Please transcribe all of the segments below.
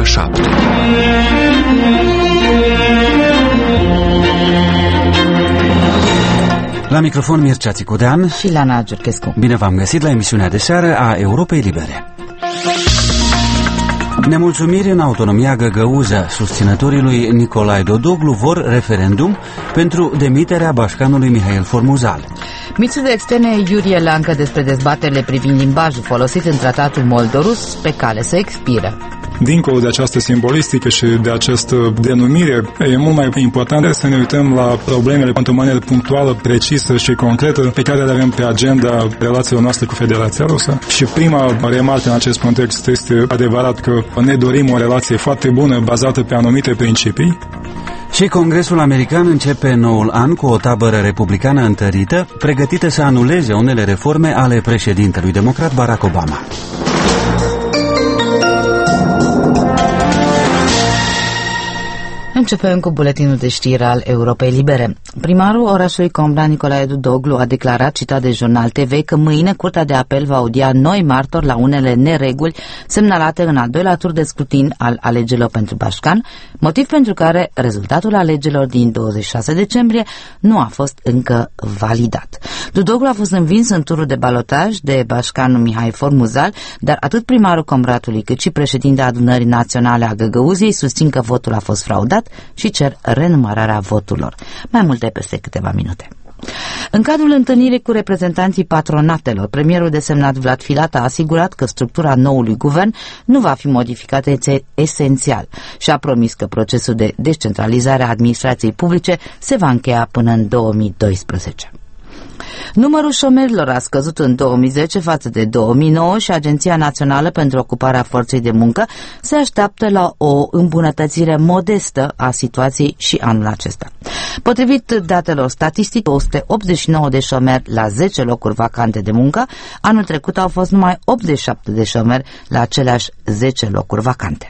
7. La microfon Mircea Țicudean și Lana Giurchescu. Bine v-am găsit la emisiunea de seară a Europei Libere. Nemulțumiri în autonomia găgăuză. Susținătorii lui Nicolae Dodoglu vor referendum pentru demiterea bașcanului Mihail Formuzal. Ministrul de Externe Iurie Lancă despre dezbaterile privind limbajul folosit în tratatul moldorus pe cale să expire. Dincolo de această simbolistică și de această denumire, e mult mai important să ne uităm la problemele într-o manieră punctuală, precisă și concretă pe care le avem pe agenda relațiilor noastre cu Federația Rusă. Și prima remarcă în acest context este adevărat că ne dorim o relație foarte bună, bazată pe anumite principii. Și Congresul American începe noul an cu o tabără republicană întărită, pregătită să anuleze unele reforme ale președintelui democrat Barack Obama. Începem cu buletinul de știri al Europei Libere. Primarul orașului Combra, Nicolae Dodoglu, a declarat, citat de Jurnal TV, că mâine Curtea de Apel va audia noi martori la unele nereguli semnalate în al doilea tur de scrutin al alegerilor pentru Bașcan, motiv pentru care rezultatul alegerilor din 26 decembrie nu a fost încă validat. Dodoglu a fost învins în turul de balotaj de bașcanul Mihail Formuzal, dar atât primarul Combratului cât și președintele Adunării Naționale a Găgăuziei susțin că votul a fost fraudat și cer renumărarea voturilor. Mai multe peste câteva minute. În cadrul întâlnirii cu reprezentanții patronatelor, premierul desemnat Vlad Filat a asigurat că structura noului guvern nu va fi modificată esențial și a promis că procesul de descentralizare a administrației publice se va încheia până în 2012. Numărul șomerilor a scăzut în 2010 față de 2009 și Agenția Națională pentru Ocuparea Forței de Muncă se așteaptă la o îmbunătățire modestă a situației și anul acesta. Potrivit datelor statistice, 189 de șomeri la 10 locuri vacante de muncă, anul trecut au fost numai 87 de șomeri la aceleași 10 locuri vacante.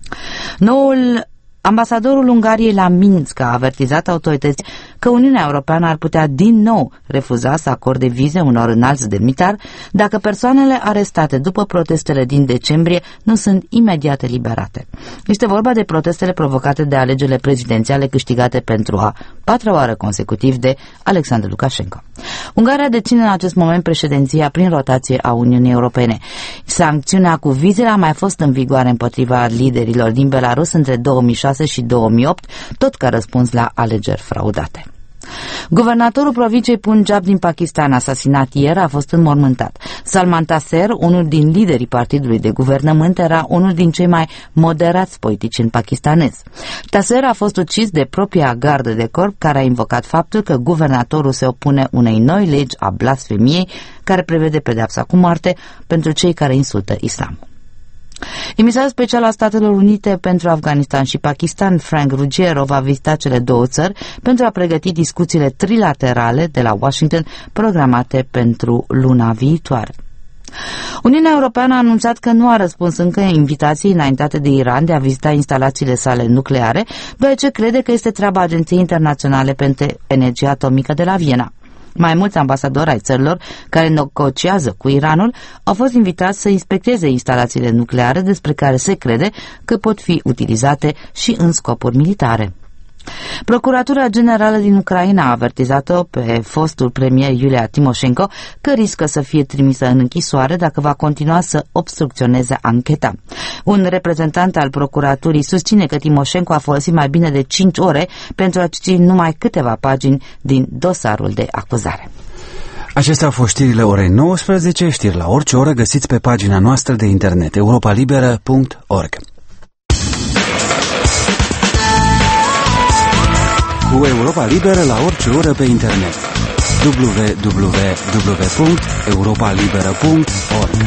Ambasadorul Ungariei la Minsk a avertizat autorității că Uniunea Europeană ar putea din nou refuza să acorde vize unor înalți demnitari dacă persoanele arestate după protestele din decembrie nu sunt imediat eliberate. Este vorba de protestele provocate de alegerile prezidențiale câștigate pentru a patra oară consecutiv de Alexandru Lukashenko. Ungaria deține în acest moment președinția prin rotație a Uniunii Europene. Sancțiunea cu vizele a mai fost în vigoare împotriva liderilor din Belarus între 2006 și 2008, tot ca răspuns la alegeri fraudate. Guvernatorul provinciei Punjab din Pakistan, asasinat ieri, a fost înmormântat. Salman Taseer, unul din liderii partidului de guvernământ, era unul din cei mai moderați politicieni pakistanezi. Taseer a fost ucis de propria gardă de corp, care a invocat faptul că guvernatorul se opune unei noi legi a blasfemiei, care prevede pedeapsa cu moarte pentru cei care insultă islamul. Emisarul special al Statelor Unite pentru Afganistan și Pakistan, Frank Ruggiero, va vizita cele două țări pentru a pregăti discuțiile trilaterale de la Washington programate pentru luna viitoare. Uniunea Europeană a anunțat că nu a răspuns încă invitației înaintate de Iran de a vizita instalațiile sale nucleare, deoarece crede că este treaba Agenției Internaționale pentru Energie Atomică de la Viena. Mai mulți ambasadori ai țărilor care negociază cu Iranul au fost invitați să inspecteze instalațiile nucleare despre care se crede că pot fi utilizate și în scopuri militare. Procuratura Generală din Ucraina a avertizat-o pe fostul premier Iulia Timoșenko că riscă să fie trimisă în închisoare dacă va continua să obstrucționeze ancheta. Un reprezentant al procuraturii susține că Timoșenko a folosit mai bine de 5 ore pentru a citi numai câteva pagini din dosarul de acuzare. Acestea au fost știrile orei 19, știri la orice oră găsiți pe pagina noastră de internet europalibera.org. Cu Europa Liberă la orice oră pe internet. www.europalibera.org.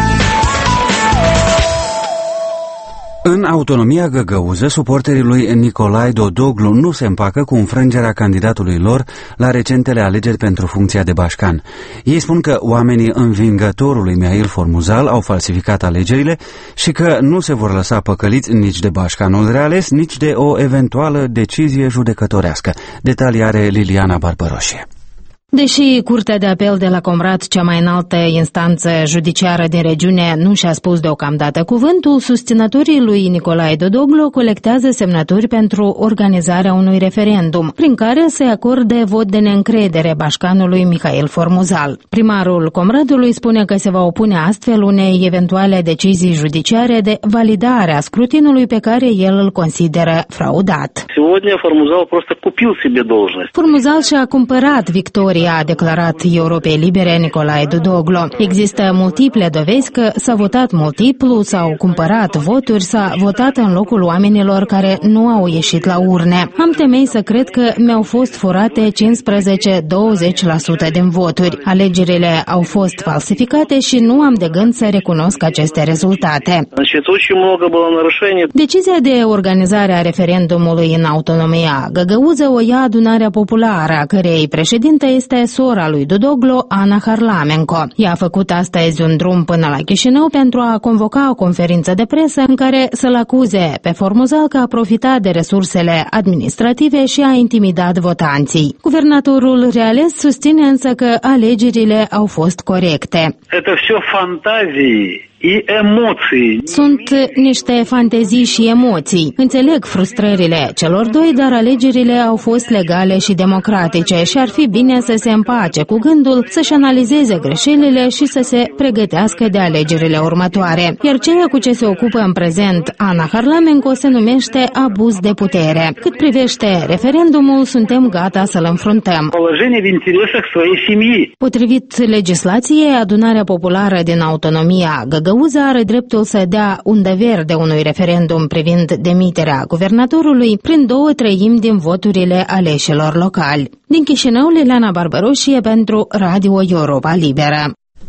În autonomia găgăuză, suporterii lui Nicolae Dodoglu nu se împacă cu înfrângerea candidatului lor la recentele alegeri pentru funcția de bașcan. Ei spun că oamenii învingătorului Mihail Formuzal au falsificat alegerile și că nu se vor lăsa păcăliți nici de bașcanul reales, nici de o eventuală decizie judecătorească. Detalii are Liliana Barbăroșie. Deși Curtea de Apel de la Comrat, cea mai înaltă instanță judiciară din regiune, nu și-a spus deocamdată cuvântul, susținătorii lui Nicolae Dodoglu colectează semnături pentru organizarea unui referendum, prin care se acorde vot de neîncredere bașcanului Mihail Formuzal. Primarul Comratului spune că se va opune astfel unei eventuale decizii judiciare de validare a scrutinului pe care el îl consideră fraudat. Formuzal și-a cumpărat victoria, a declarat Europei Libere Nicolae Dodoglu. Există multiple dovezi că s-a votat multiplu, s-au cumpărat voturi, s-a votat în locul oamenilor care nu au ieșit la urne. Am temei să cred că mi-au fost furate 15-20% din voturi. Alegerile au fost falsificate și nu am de gând să recunosc aceste rezultate. Decizia de organizare a referendumului în autonomia Găgăuză o ia Adunarea Populară, a cărei președinte este sora lui Dodoglu, Ana Harlamenko. Ea a făcut astăzi un drum până la Chișinău pentru a convoca o conferință de presă în care să-l acuze pe Formuzal că a profitat de resursele administrative și a intimidat votanții. Guvernatorul reales susține însă că alegerile au fost corecte. Sunt niște fantezii și emoții. Înțeleg frustrările celor doi, dar alegerile au fost legale și democratice și ar fi bine să se împace cu gândul să-și analizeze greșelile și să se pregătească de alegerile următoare. Iar ceea cu ce se ocupă în prezent Ana Harlamenko se numește abuz de putere. Cât privește referendumul, suntem gata să-l înfruntăm. Potrivit legislației, Adunarea Populară din autonomia Găgăuză are dreptul să dea undă verde unui referendum privind demiterea guvernatorului prin 2/3 din voturile aleșilor locali. Din Chișinău, Liliana Barbaroșie pentru Radio Europa Liberă.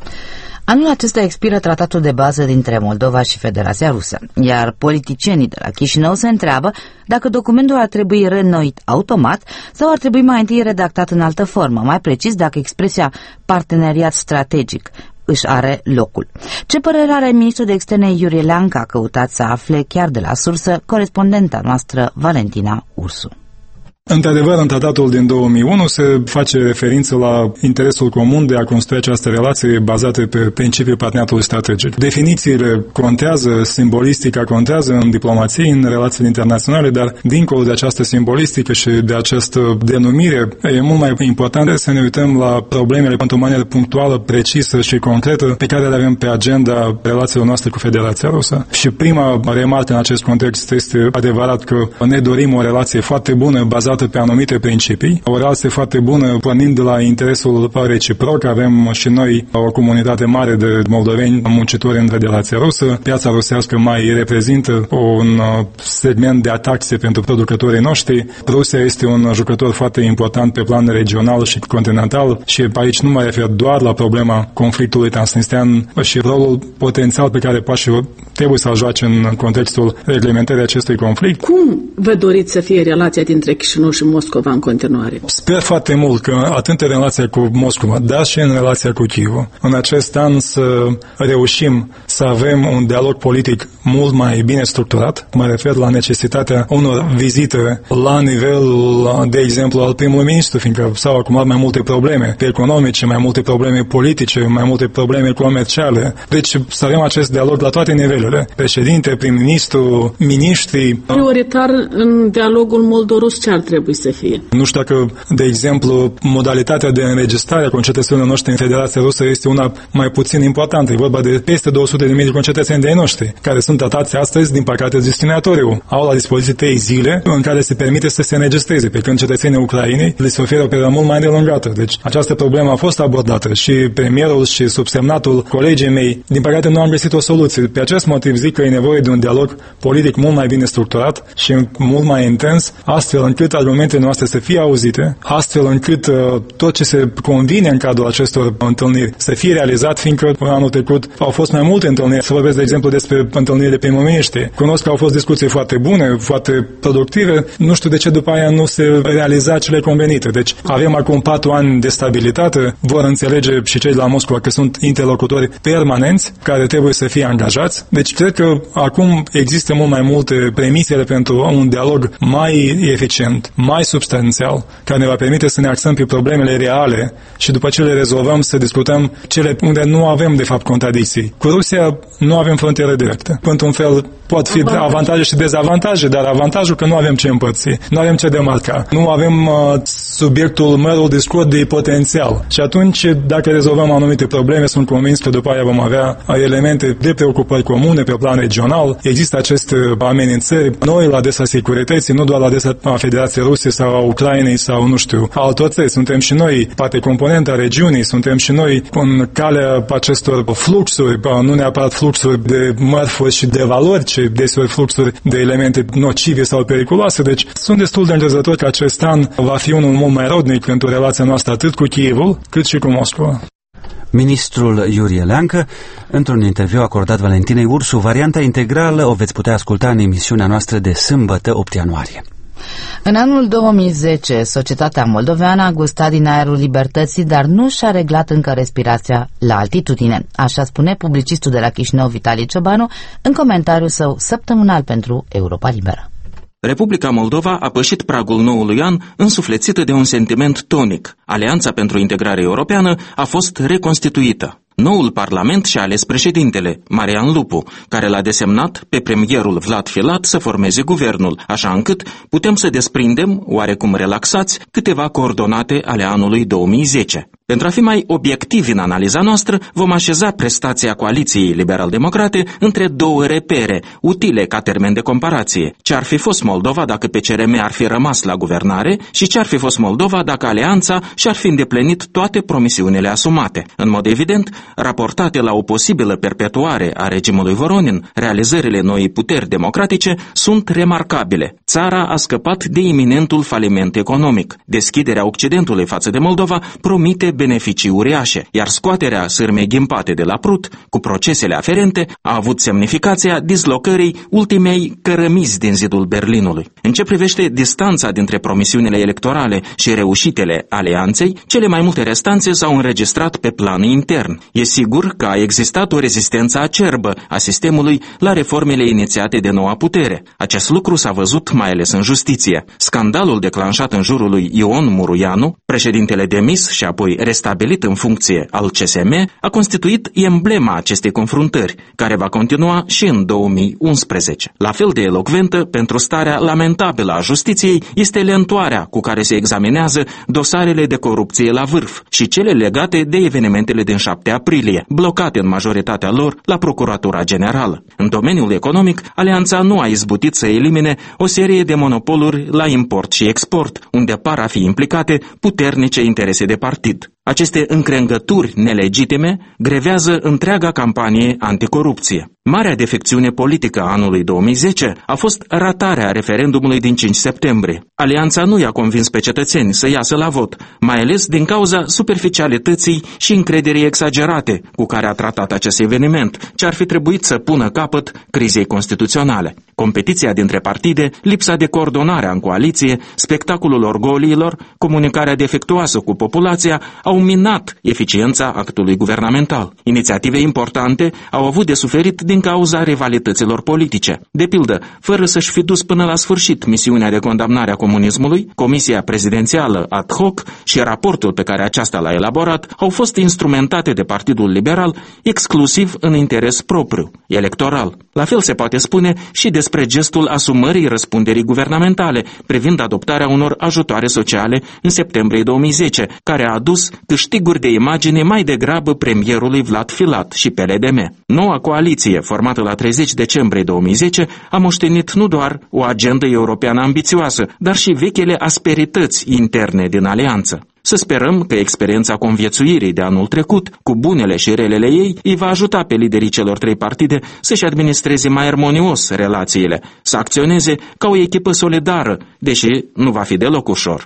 Anul acesta expiră tratatul de bază dintre Moldova și Federația Rusă, iar politicienii de la Chișinău se întreabă dacă documentul ar trebui reînnoit automat sau ar trebui mai întâi redactat în altă formă, mai precis dacă expresia parteneriat strategic își are locul. Ce părere are ministrul de externe Iurie Leancă? A căutat să afle chiar de la sursă corespondenta noastră Valentina Ursu. Într-adevăr, în tratatul din 2001 se face referință la interesul comun de a construi această relație bazată pe principiul parteneriatului strategic. Definițiile contează, simbolistica contează în diplomație, în relațiile internaționale, dar dincolo de această simbolistică și de această denumire, e mult mai important să ne uităm la problemele într-o manieră punctuală, precisă și concretă pe care le avem pe agenda relațiilor noastre cu Federația Rusă. Și prima remarcă în acest context este adevărat că ne dorim o relație foarte bună, bazată pe anumite principii, o relație foarte bună pornind de la interesul reciproc. Avem și noi o comunitate mare de moldoveni muncitori în Federația Rusă. Piața rusească mai reprezintă un segment de atracție pentru producătorii noștri. Rusia este un jucător foarte important pe plan regional și continental și aici nu mă refer doar la problema conflictului transnistrian și rolul potențial pe care trebuie să-l joace în contextul reglementării acestui conflict. Cum vă doriți să fie relația dintre Chișinău și Moscova în continuare? Sper foarte mult că atât în relația cu Moscova, dar și în relația cu Kyiv, în acest an să reușim să avem un dialog politic mult mai bine structurat. Mă refer la necesitatea unor vizite la nivelul, de exemplu, al primului ministru, fiindcă s-au acumulat mai multe probleme economice, mai multe probleme politice, mai multe probleme comerciale. Deci să avem acest dialog la toate nivelurile. Președinte, prim-ministru, miniștri. Prioritar în dialogul moldo-rus ce ar trebui să fie? Nu știu dacă, de exemplu, modalitatea de înregistrare a concetățenilor noștri în Federația Rusă este una mai puțin importantă. E vorba de peste 200.000 de concetățeni de ai noștri, care sunt tratați astăzi, din păcate, discriminatoriu. Au la dispoziție 3 zile în care se permite să se înregistreze, pe când cetățenii Ucrainei li se oferă o perioadă mult mai îndelungată. Deci această problemă a fost abordată și premierul și subsemnatul, colegii mei, din păcate nu am găsit o soluție. Pe acest motiv zic că e nevoie de un dialog politic mult mai bine structurat și mult mai intens, astfel încât argumentele noastre să fie auzite, astfel încât tot ce se convine în cadrul acestor întâlniri să fie realizat, fiindcă anul trecut au fost mai multe întâlniri. Să vorbesc, de exemplu, despre întâlnirile reuniunile primoministri. Cunosc că au fost discuții foarte bune, foarte productive, nu știu de ce după aia nu se realiza cele convenite. Deci avem acum 4 ani de stabilitate, vor înțelege și cei de la Moscova că sunt interlocutori permanenți care trebuie să fie angajați. Deci cred că acum există mult mai multe premisele pentru un dialog mai eficient, mai substanțial, care ne va permite să ne axăm pe problemele reale și după ce le rezolvăm să discutăm cele unde nu avem de fapt contradicții. Cu Rusia nu avem frontieră directă. Într-un fel pot fi avantaje și dezavantaje, dar avantajul că nu avem ce împărți, nu avem ce demarca, nu avem subiectul mărul discord de potențial. Și atunci, dacă rezolvăm anumite probleme, sunt convins că după aia vom avea elemente de preocupări comune pe plan regional. Există aceste amenințări noi la adresa securității, nu doar la adresa Federației Ruse sau a Ucrainei sau, nu știu, altor țări. Suntem și noi parte componentă a regiunii, suntem și noi în calea acestor fluxuri, nu neapărat fluxuri de mărfuri și de valori, ci deseori fluxuri de elemente nocive sau periculoase. Deci sunt destul de îngrijorător că acest an va fi unul mult mai rodnic pentru relația noastră atât cu Kievul cât și cu Moscova. Ministrul Iurie Leancă, într-un interviu acordat Valentinei Ursu, varianta integrală o veți putea asculta în emisiunea noastră de sâmbătă 8 ianuarie. În anul 2010, societatea moldoveană a gustat din aerul libertății, dar nu și-a reglat încă respirația la altitudine. Așa spune publicistul de la Chișinău, Vitalie Ciobanu, în comentariul său săptămânal pentru Europa Liberă. Republica Moldova a pășit pragul noului an însuflețită de un sentiment tonic. Alianța pentru integrare europeană a fost reconstituită. Noul parlament și-a ales președintele, Marian Lupu, care l-a desemnat pe premierul Vlad Filat să formeze guvernul, așa încât putem să desprindem, oarecum relaxați, câteva coordonate ale anului 2010. Pentru a fi mai obiectivi în analiza noastră, vom așeza prestația coaliției liberal-democrate între două repere, utile ca termen de comparație. Ce ar fi fost Moldova dacă PCRM ar fi rămas la guvernare și ce ar fi fost Moldova dacă alianța și-ar fi îndeplinit toate promisiunile asumate. În mod evident, raportate la o posibilă perpetuare a regimului Voronin, realizările noii puteri democratice sunt remarcabile. Țara a scăpat de iminentul faliment economic. Deschiderea Occidentului față de Moldova promite beneficii uriașe, iar scoaterea sârmei ghimpate de la Prut, cu procesele aferente, a avut semnificația dislocării ultimei cărămizi din zidul Berlinului. În ce privește distanța dintre promisiunile electorale și reușitele alianței, cele mai multe restanțe s-au înregistrat pe plan intern. E sigur că a existat o rezistență acerbă a sistemului la reformele inițiate de noua putere. Acest lucru s-a văzut mai ales în justiție. Scandalul declanșat în jurul lui Ion Muruianu, președintele demis și apoi restabilit în funcție al CSM, a constituit emblema acestei confruntări, care va continua și în 2011. La fel de elocventă pentru starea lamentabilă a justiției este lentoarea cu care se examinează dosarele de corupție la vârf și cele legate de evenimentele din 7 aprilie, blocate în majoritatea lor la Procuratura Generală. În domeniul economic, alianța nu a izbutit să elimine o serie de monopoluri la import și export, unde par a fi implicate puternice interese de partid. Aceste încrengături nelegitime grevează întreaga campanie anticorupție. Marea defecțiune politică a anului 2010 a fost ratarea referendumului din 5 septembrie. Alianța nu i-a convins pe cetățeni să iasă la vot, mai ales din cauza superficialității și încrederii exagerate cu care a tratat acest eveniment, ce ar fi trebuit să pună capăt crizei constituționale. Competiția dintre partide, lipsa de coordonare în coaliție, spectacolul orgoliilor, comunicarea defectuoasă cu populația au minat eficiența actului guvernamental. Inițiative importante au avut de suferit din cauza rivalităților politice. De pildă, fără să-și fi dus până la sfârșit misiunea de condamnare a comunismului, Comisia Prezidențială ad hoc și raportul pe care aceasta l-a elaborat au fost instrumentate de Partidul Liberal exclusiv în interes propriu, electoral. La fel se poate spune și despre gestul asumării răspunderii guvernamentale privind adoptarea unor ajutoare sociale în septembrie 2010, care a adus câștiguri de imagine mai degrabă premierului Vlad Filat și PLDM. Noua coaliție, formată la 30 decembrie 2010, a moștenit nu doar o agendă europeană ambițioasă, dar și vechile asperități interne din alianță. Să sperăm că experiența conviețuirii de anul trecut, cu bunele și relele ei, îi va ajuta pe liderii celor trei partide să-și administreze mai armonios relațiile, să acționeze ca o echipă solidară, deși nu va fi deloc ușor.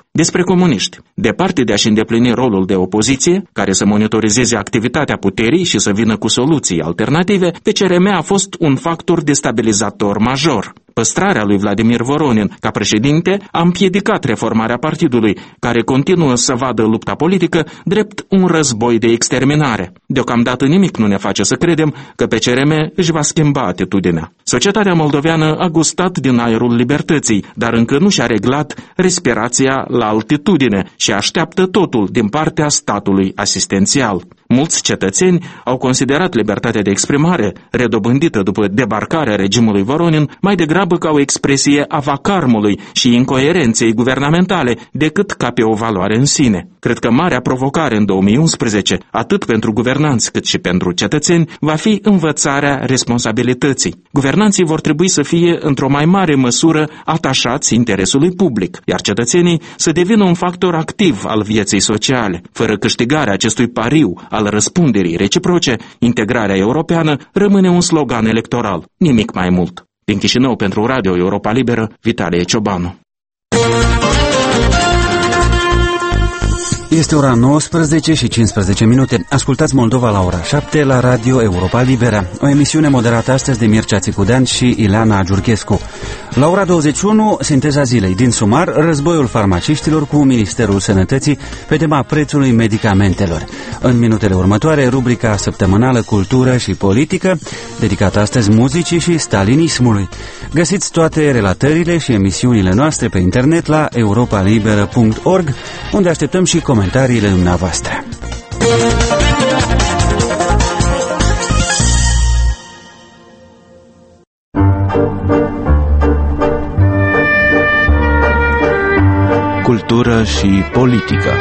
Despre comuniști, departe de a-și îndeplini rolul de opoziție, care să monitorizeze activitatea puterii și să vină cu soluții alternative, PCRM a fost un factor destabilizator major. Păstrarea lui Vladimir Voronin ca președinte a împiedicat reformarea partidului, care continuă să vadă lupta politică drept un război de exterminare. Deocamdată nimic nu ne face să credem că PCRM își va schimba atitudinea. Societatea moldoveană a gustat din aerul libertății, dar încă nu și-a reglat respirația la altitudine și așteaptă totul din partea statului asistențial. Mulți cetățeni au considerat libertatea de exprimare, redobândită după debarcarea regimului Voronin, mai degrabă ca o expresie a vacarmului și incoerenței guvernamentale, decât ca pe o valoare în sine. Cred că marea provocare în 2011, atât pentru guvernanți cât și pentru cetățeni, va fi învățarea responsabilității. Guvernanții vor trebui să fie într-o mai mare măsură atașați interesului public, iar cetățenii să devină un factor activ al vieții sociale. Fără câștigarea acestui pariu al răspunderii reciproce, integrarea europeană rămâne un slogan electoral, nimic mai mult. Din Chișinău pentru Radio Europa Liberă, Vitalie Ciobanu. Este ora 19 și 15 minute. Ascultați Moldova la ora 7 la Radio Europa Liberă. O emisiune moderată astăzi de Mircea Țicudean și Ileana Giurchescu. La ora 21, sinteza zilei. Din sumar, războiul farmaciștilor cu Ministerul Sănătății pe tema prețului medicamentelor. În minutele următoare, rubrica săptămânală Cultură și Politică, dedicată astăzi muzicii și stalinismului. Găsiți toate relatările și emisiunile noastre pe internet la europalibera.org, unde așteptăm și comentariile dumneavoastră. Cultură și politică.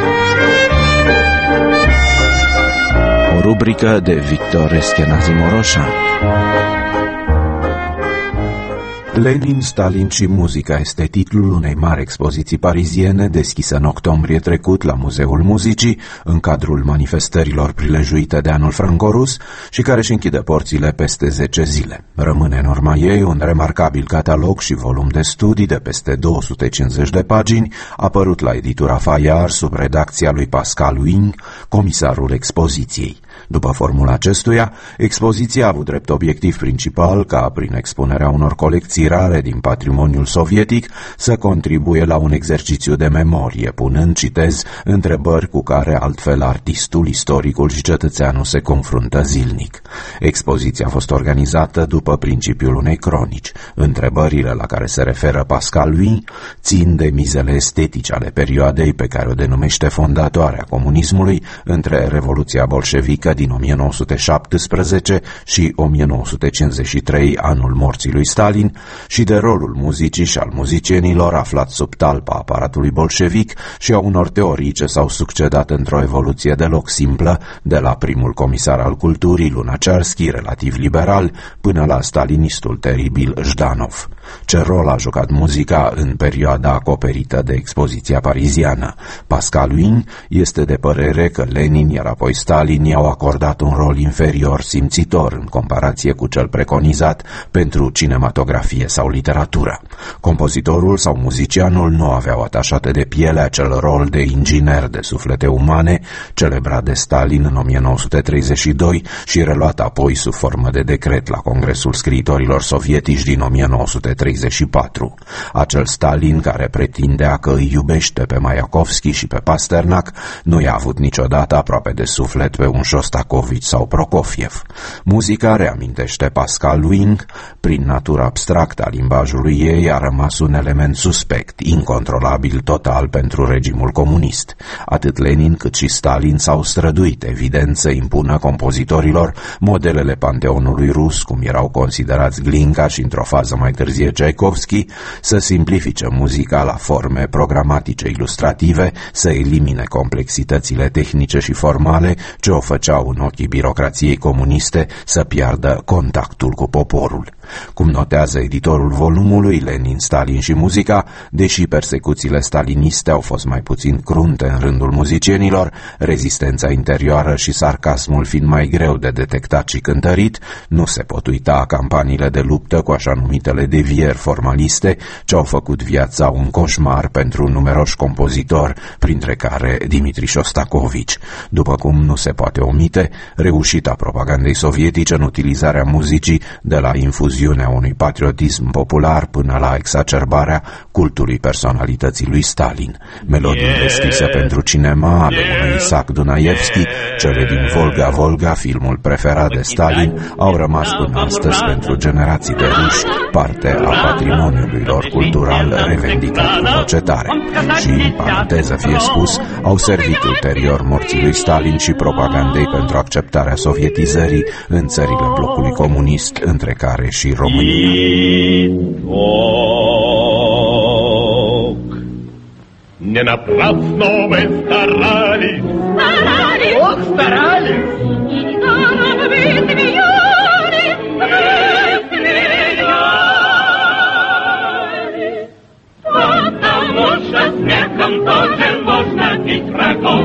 O rubrică de Victor Eschenazi Moroșan. Lenin, Stalin și muzica este titlul unei mari expoziții pariziene deschise în octombrie trecut la Muzeul Muzicii, în cadrul manifestărilor prilejuite de anul franco-rus și care își închide porțile peste 10 zile. Rămâne în urma ei un remarcabil catalog și volum de studii de peste 250 de pagini, apărut la editura Fayard sub redacția lui Pascal Wing, comisarul expoziției. După formula acestuia, expoziția a avut drept obiectiv principal ca, prin expunerea unor colecții rare din patrimoniul sovietic, să contribuie la un exercițiu de memorie, punând, citez, întrebări cu care altfel artistul, istoricul și cetățeanul se confruntă zilnic. Expoziția a fost organizată după principiul unei cronici. Întrebările la care se referă Pascal Wing țin de mizele estetice ale perioadei pe care o denumește fondatoarea comunismului între Revoluția bolșevică din 1917 și 1953, anul morții lui Stalin, și de rolul muzicii și al muzicienilor aflați sub talpa aparatului bolșevic și a unor teorii ce s-au succedat într-o evoluție deloc simplă, de la primul comisar al culturii, Lunacharsky, relativ liberal, până la stalinistul teribil Jdanov. Ce rol a jucat muzica în perioada acoperită de expoziția pariziană? Pascal Wing este de părere că Lenin, iar apoi Stalin, i-au acordat un rol inferior simțitor în comparație cu cel preconizat pentru cinematografie sau literatură. Compozitorul sau muzicianul nu aveau atașate de piele acel rol de inginer de suflete umane, celebrat de Stalin în 1932 și reluat apoi sub formă de decret la Congresul Scriitorilor Sovietici din 1934. Acel Stalin care pretindea că îi iubește pe Mayakovsky și pe Pasternak nu i-a avut niciodată aproape de suflet pe un Shostakovich sau Prokofiev. Muzica, reamintește Pascal Wing, prin natura abstractă a limbajului ei a rămas un element suspect, incontrolabil total pentru regimul comunist. Atât Lenin cât și Stalin s-au străduit, evident, să impună compozitorilor modelele panteonului rus, cum erau considerați Glinka și, într-o fază mai târzie, Tchaikovsky, să simplifice muzica la forme programatice ilustrative, să elimine complexitățile tehnice și formale ce o făceau riscau în ochii birocrației comuniste să piardă contactul cu poporul. Cum notează editorul volumului Lenin, Stalin și muzica, deși persecuțiile staliniste au fost mai puțin crunte în rândul muzicienilor, rezistența interioară și sarcasmul fiind mai greu de detectat și cântărit, nu se pot uita campaniile de luptă cu așa numitele devieri formaliste ce au făcut viața un coșmar pentru numeroși compozitori, printre care Dimitri Șostakovici. După cum nu se poate omite, reușita propagandei sovietice în utilizarea muzicii de la infuziunea unui patriotism popular până la exacerbarea cultului personalității lui Stalin. Melodiile scrise pentru cinema ale unui Isaac Dunaievski, cele din Volga-Volga, filmul preferat de Stalin, au rămas până astăzi pentru generații de ruși parte a patrimoniului lor cultural revendicat cu tăcetare. Și, în paranteză fie spus, au servit ulterior morții lui Stalin și propagandei pentru acceptarea sovietizării în țările blocului comunist, între care și România. Не напрасно мы старались, ох, старались, и недаром вы смеялись, потому что смехом тоже можно бить врагов.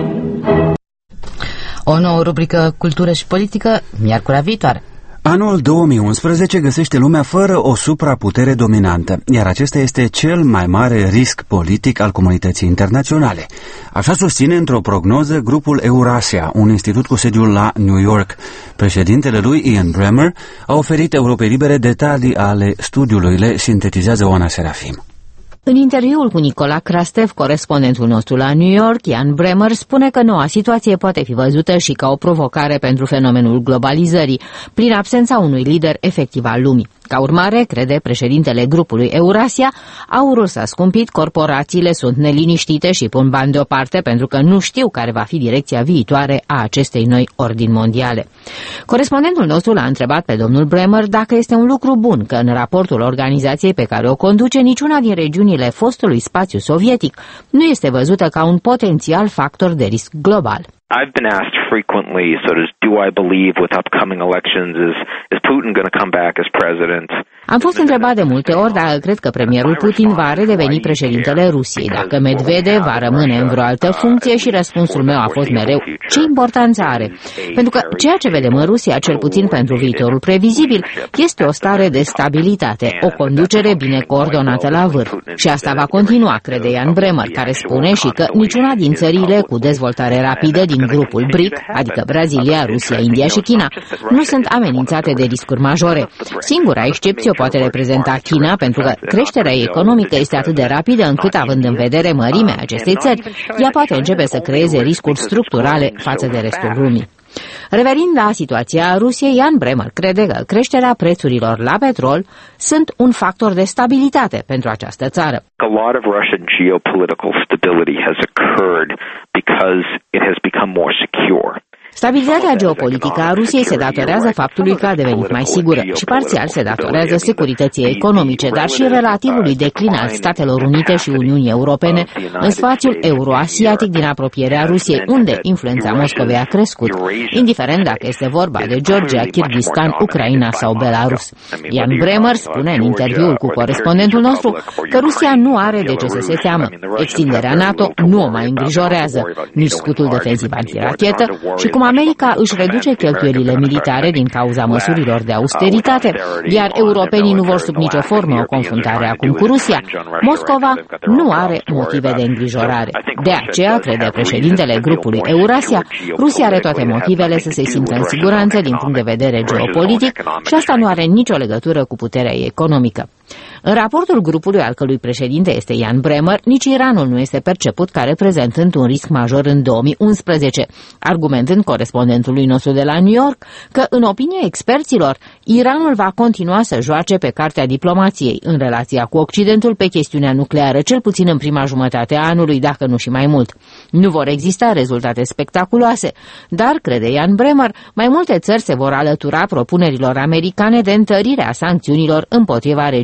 O nouă rubrică Cultură și Politică, miercurea viitoare. Anul 2011 găsește lumea fără o supraputere dominantă, iar acesta este cel mai mare risc politic al comunității internaționale. Așa susține într-o prognoză grupul Eurasia, un institut cu sediul la New York. Președintele lui, Ian Bremmer, a oferit Europei Libere detalii ale studiului, le sintetizează Oana Serafim. În interviul cu Nicola Krastev, corespondentul nostru la New York, Ian Bremmer spune că noua situație poate fi văzută și ca o provocare pentru fenomenul globalizării, prin absența unui lider efectiv al lumii. Ca urmare, crede președintele grupului Eurasia, aurul s-a scumpit, corporațiile sunt neliniștite și pun bani deoparte pentru că nu știu care va fi direcția viitoare a acestei noi ordini mondiale. Corespondentul nostru l-a întrebat pe domnul Bremmer dacă este un lucru bun că în raportul organizației pe care o conduce niciuna din regiunile fostului spațiu sovietic nu este văzută ca un potențial factor de risc global. I've been asked frequently, do I believe with upcoming elections, is Putin going to come back as president? Am fost întrebat de multe ori dacă cred că premierul Putin va redeveni președintele Rusiei, dacă Medvedev va rămâne în vreo altă funcție și răspunsul meu a fost mereu ce importanță are. Pentru că ceea ce vedem în Rusia, cel puțin pentru viitorul previzibil, este o stare de stabilitate, o conducere bine coordonată la vârf. Și asta va continua, crede Ian Bremmer, care spune și că niciuna din țările cu dezvoltare rapidă din grupul BRIC, adică Brazilia, Rusia, India și China, nu sunt amenințate de riscuri majore. Singura excepție o poate reprezenta China, pentru că creșterea economică este atât de rapidă încât, având în vedere mărimea acestei țări, ea poate începe să creeze riscuri structurale față de restul lumii. Revenind la situația Rusiei, Ian Bremmer crede că creșterea prețurilor la petrol sunt un factor de stabilitate pentru această țară. A lot of Russian geopolitical stability has occurred because it has become more secure. Stabilitatea geopolitică a Rusiei se datorează faptului că a devenit mai sigură și parțial se datorează securității economice, dar și relativului declin al Statelor Unite și Uniunii Europene în spațiul euroasiatic din apropierea Rusiei, unde influența Moscovei a crescut, indiferent dacă este vorba de Georgia, Kirghistan, Ucraina sau Belarus. Ian Bremmer spune în interviul cu corespondentul nostru că Rusia nu are de ce să se teamă. Extinderea NATO nu o mai îngrijorează, nici scutul defensiv antirachetă și cum America își reduce cheltuielile militare din cauza măsurilor de austeritate, iar europenii nu vor sub nicio formă o confruntare acum cu Rusia, Moscova nu are motive de îngrijorare. De aceea, crede președintele grupului Eurasia, Rusia are toate motivele să se simtă în siguranță din punct de vedere geopolitic și asta nu are nicio legătură cu puterea ei economică. În raportul grupului al cărui președinte este Ian Bremmer, nici Iranul nu este perceput ca reprezentând un risc major în 2011, argumentând corespondentului nostru de la New York că, în opinia experților, Iranul va continua să joace pe cartea diplomației în relația cu Occidentul pe chestiunea nucleară, cel puțin în prima jumătate a anului, dacă nu și mai mult. Nu vor exista rezultate spectaculoase, dar, crede Ian Bremmer, mai multe țări se vor alătura propunerilor americane de întărire a sancțiunilor împotriva regiunii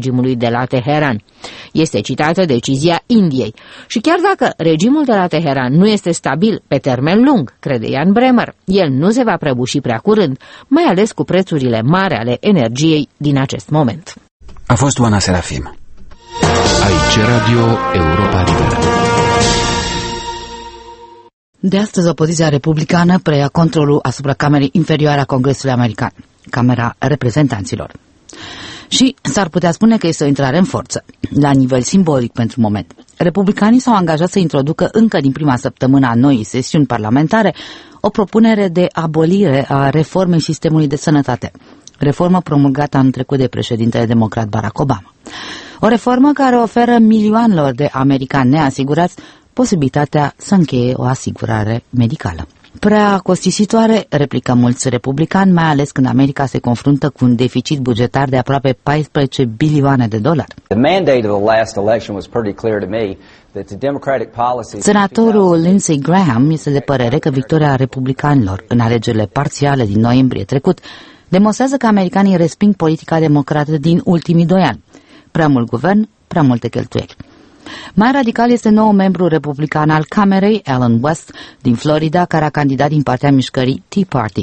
regimului de la Teheran. Este citată decizia Indiei. Și chiar dacă regimul de la Teheran nu este stabil pe termen lung, crede Jan Bremer, el nu se va prăbuși prea curând, mai ales cu prețurile mari ale energiei din acest moment. A fost Oana Serafim. Aici Radio Europa Liberă. De astăzi, opoziția republicană preia controlul asupra Camerei Inferioare a Congresului American, Camera Reprezentanților. Și s-ar putea spune că este o intrare în forță, la nivel simbolic pentru moment. Republicanii s-au angajat să introducă încă din prima săptămână a noii sesiuni parlamentare o propunere de abolire a reformei sistemului de sănătate, reformă promulgată anul trecut de președintele democrat Barack Obama. O reformă care oferă milioanelor de americani neasigurați posibilitatea să încheie o asigurare medicală. Prea costisitoare, replică mulți republicani, mai ales când America se confruntă cu un deficit bugetar de aproape 14 bilioane de dolari. Senatorul Lindsey Graham este de părere că victoria republicanilor în alegerile parțiale din noiembrie trecut demonstrează că americanii resping politica democrată din ultimii 2 ani. Prea mult guvern, prea multe cheltuieli. Mai radical este noul membru republican al Camerei, Alan West, din Florida, care a candidat din partea mișcării Tea Party.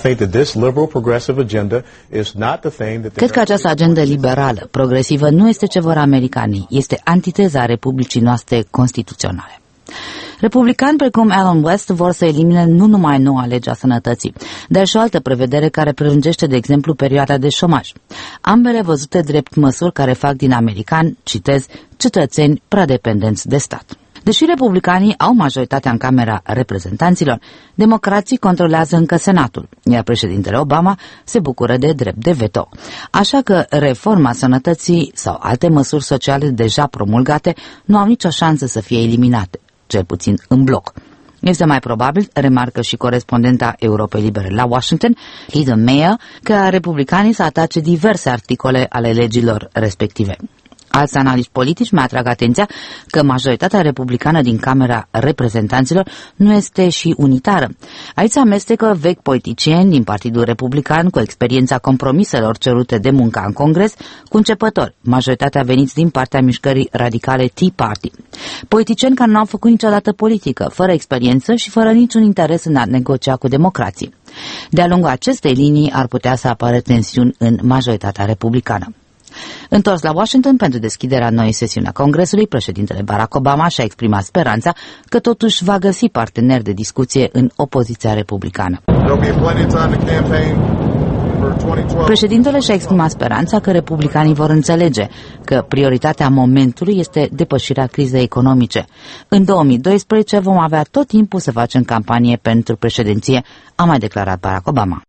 Cred că această agendă liberală, progresivă, nu este ce vor americanii, este antiteza Republicii noastre constituționale. Republicani precum Alan West vor să elimine nu numai noua lege a sănătății, dar și o altă prevedere care prelungește, de exemplu, perioada de șomaj. Ambele văzute drept măsuri care fac din americani, citez, cetățeni prea dependenți de stat. Deși republicanii au majoritatea în Camera Reprezentanților, democrații controlează încă Senatul, iar președintele Obama se bucură de drept de veto. Așa că reforma sănătății sau alte măsuri sociale deja promulgate nu au nicio șansă să fie eliminate, cel puțin în bloc. Este mai probabil, remarcă și corespondenta Europei Libere la Washington, Heather Mayer, că republicanii să atace diverse articole ale legilor respective. Alți analiști politici mai atrag atenția că majoritatea republicană din Camera Reprezentanților nu este și unitară. Aici se amestecă vechi politicieni din Partidul Republican cu experiența compromiselor cerute de munca în Congres, cu începători, majoritatea veniți din partea mișcării radicale Tea Party. Politicieni care nu au făcut niciodată politică, fără experiență și fără niciun interes în a negocia cu democrații. De-a lungul acestei linii ar putea să apară tensiuni în majoritatea republicană. Întors la Washington pentru deschiderea noii sesiuni a Congresului, președintele Barack Obama și-a exprimat speranța că totuși va găsi parteneri de discuție în opoziția republicană. Președintele și-a exprimat speranța că republicanii vor înțelege că prioritatea momentului este depășirea crizei economice. În 2012 vom avea tot timpul să facem campanie pentru președinție, a mai declarat Barack Obama.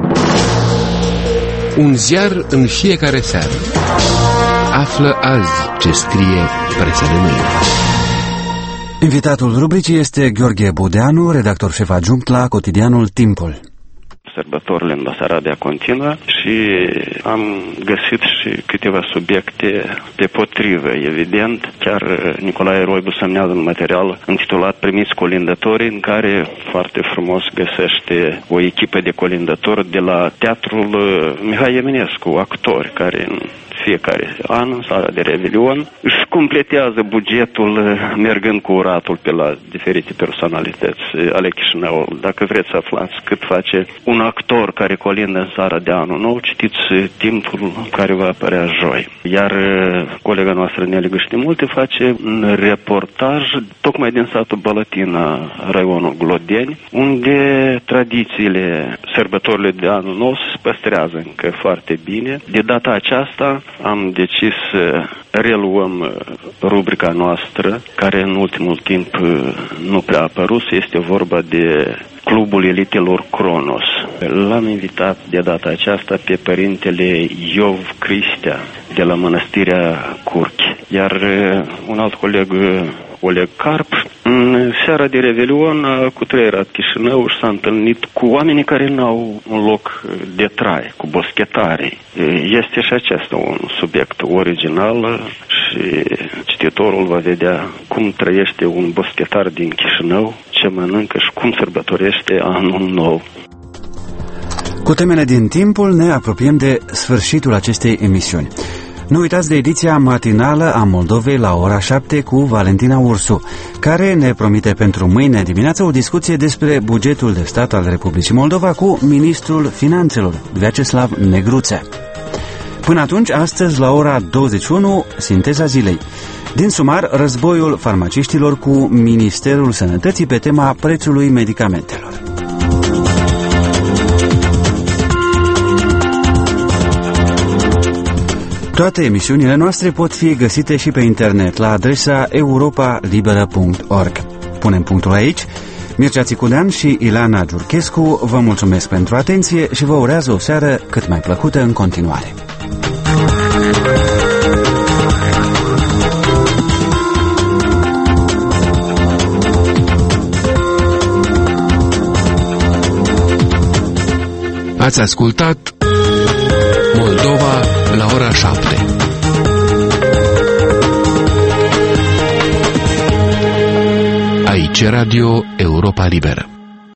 Un ziar în fiecare seară. Află azi ce scrie presa de mâine. Invitatul rubricii este Gheorghe Budeanu, redactor șef adjunct la cotidianul Timpul. Sărbătorile în Basarabia continuă și am găsit și câteva subiecte pe potrivă. Evident, chiar Nicolae Roibu semnează un material intitulat Primiți colindătorii, în care foarte frumos găsește o echipă de colindători de la Teatrul Mihai Eminescu, actori care în fiecare an, în sala de Revelion, își completează bugetul mergând cu uratul pe la diferite personalități ale Chișinăului. Dacă vreți să aflați cât face un actor care colindă în seara de anul nou, citiți Timpul care va apărea joi. Iar colega noastră Neli Gâștimulte face un reportaj tocmai din satul Bălătina, raionul Glodeni, unde tradițiile sărbătorile de anul nou se păstrează încă foarte bine. De data aceasta am decis să reluăm rubrica noastră, care în ultimul timp nu prea a apărut. Este vorba de Clubul Elitelor Cronos. L-am invitat de data aceasta pe părintele Iov Cristea de la Mănăstirea Curchi. Iar un alt coleg, Oleg Carp, în seara de Revelion a cutreierat Chișinău și s-a întâlnit cu oamenii care n-au un loc de trai, cu boschetarii. Este și acesta un subiect original și cititorul va vedea cum trăiește un boschetar din Chișinău, ce mănâncă și cum sărbătorește anul nou. Cu temele din Timpul ne apropiem de sfârșitul acestei emisiuni. Nu uitați de ediția matinală a Moldovei la ora 7 cu Valentina Ursu, care ne promite pentru mâine dimineață o discuție despre bugetul de stat al Republicii Moldova cu ministrul finanțelor, Vyacheslav Negruțea. Până atunci, astăzi la ora 21, sinteza zilei. Din sumar, războiul farmaciștilor cu Ministerul Sănătății pe tema prețului medicamentelor. Toate emisiunile noastre pot fi găsite și pe internet la adresa europalibera.org. Punem punctul aici. Mircea Țiculean și Ileana Giurchescu vă mulțumesc pentru atenție și vă urează o seară cât mai plăcută în continuare. Ați ascultat Moldova la ora 7. Aici Radio Europa Liberă.